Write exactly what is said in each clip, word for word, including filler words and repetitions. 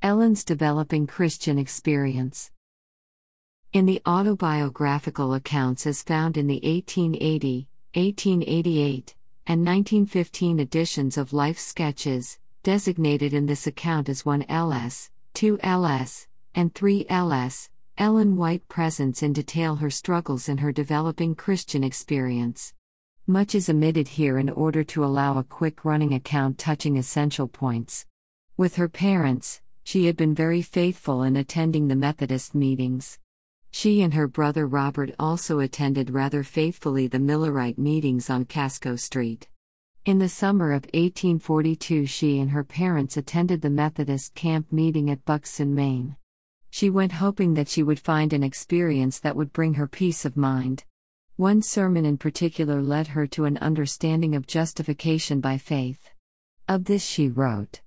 Ellen's developing Christian experience. In the autobiographical accounts as found in the eighteen eighty, eighteen eighty-eight, and nineteen fifteen editions of Life Sketches, designated in this account as one L S, two L S, and three L S, Ellen White presents in detail her struggles in her developing Christian experience. Much is omitted here in order to allow a quick running account touching essential points. With her parents, she had been very faithful in attending the Methodist meetings. She and her brother Robert also attended rather faithfully the Millerite meetings on Casco Street. In the summer of eighteen forty-two, she and her parents attended the Methodist camp meeting at Buxton, Maine. She went hoping that she would find an experience that would bring her peace of mind. One sermon in particular led her to an understanding of justification by faith. Of this she wrote,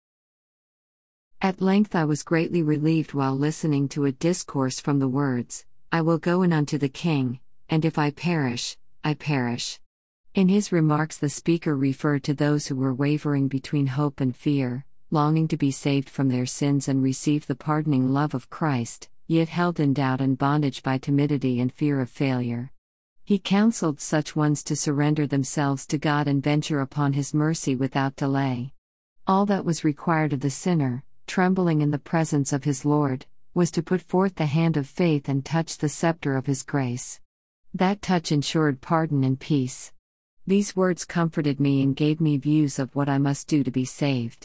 "At length I was greatly relieved while listening to a discourse from the words, 'I will go in unto the King, and if I perish, I perish.'" In his remarks the speaker referred to those who were wavering between hope and fear, longing to be saved from their sins and receive the pardoning love of Christ, yet held in doubt and bondage by timidity and fear of failure. He counseled such ones to surrender themselves to God and venture upon His mercy without delay. All that was required of the sinner, trembling in the presence of his Lord, was to put forth the hand of faith and touch the scepter of His grace. That touch ensured pardon and peace. These words comforted me and gave me views of what I must do to be saved.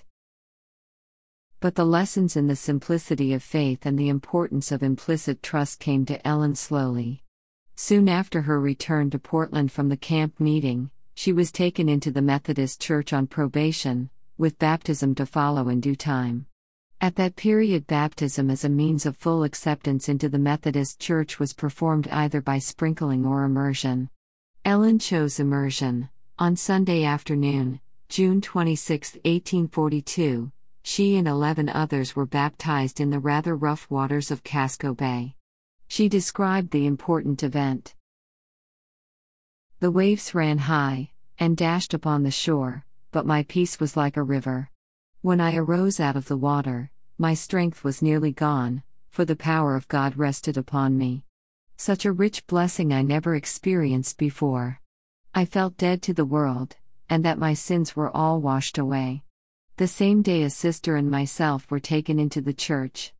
But the lessons in the simplicity of faith and the importance of implicit trust came to Ellen slowly. Soon after her return to Portland from the camp meeting, she was taken into the Methodist Church on probation, with baptism to follow in due time. At that period, baptism as a means of full acceptance into the Methodist Church was performed either by sprinkling or immersion. Ellen chose immersion. On Sunday afternoon, June twenty-sixth, eighteen forty-two, she and eleven others were baptized in the rather rough waters of Casco Bay. She described the important event. "The waves ran high, and dashed upon the shore, but my peace was like a river. When I arose out of the water, my strength was nearly gone, for the power of God rested upon me. Such a rich blessing I never experienced before. I felt dead to the world, and that my sins were all washed away. The same day a sister and myself were taken into the church.